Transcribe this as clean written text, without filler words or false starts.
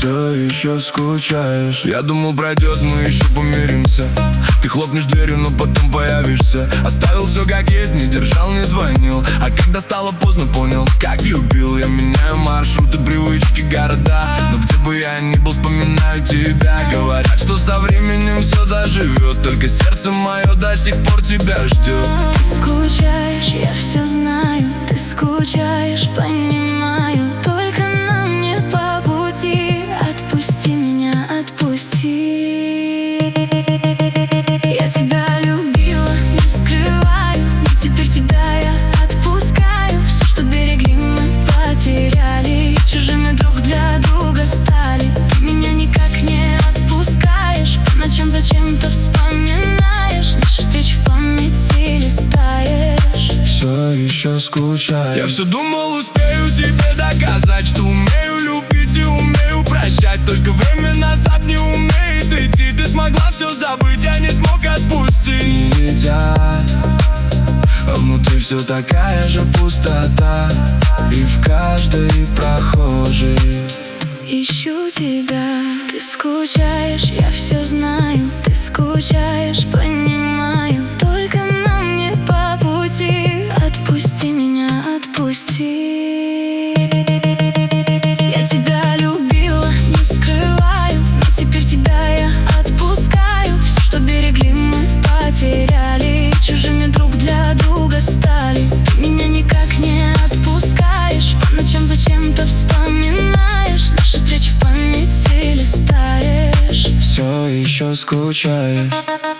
Все еще скучаешь. Я думал, пройдет, мы еще помиримся. Ты хлопнешь дверью, но потом появишься. Оставил все как есть, не держал, не звонил. А когда стало поздно, понял, как любил. Я меняю маршруты, привычки, города. Но где бы я ни был, вспоминаю тебя. Говорят, что со временем все заживет. Только сердце мое до сих пор тебя ждет. Ты скучаешь, я все знаю. Ты скучаешь, понимаю. Только нам не по пути. Отпусти меня, отпусти. Я тебя любила, не скрываю. Но теперь тебя я отпускаю. Все, что берегли, мы потеряли. Чужими друг для друга стали. Ты меня никак не отпускаешь. По ночам зачем-то вспоминаешь. Наши встречи в памяти листаешь. Все еще скучаешь. Я все думал, успею тебе доказать, что умею любить и умею прощать. Только время назад не умеет идти. Ты смогла все забыть, я не смог отпустить. Не летят, а внутри все такая же пустота. И в каждой прохожей ищу тебя. Ты скучаешь, я все знаю. Ты скучаешь, понимаю. Только нам не по пути. Отпусти меня, отпусти. Я тебя любила, не скрываю. Но теперь тебя я отпускаю. Все, что берегли, мы потеряли. Чужими друг для друга стали. Ты меня никак не отпускаешь. По ночам зачем-то вспоминаешь. Наши встречи в памяти листаешь. все еще скучаешь.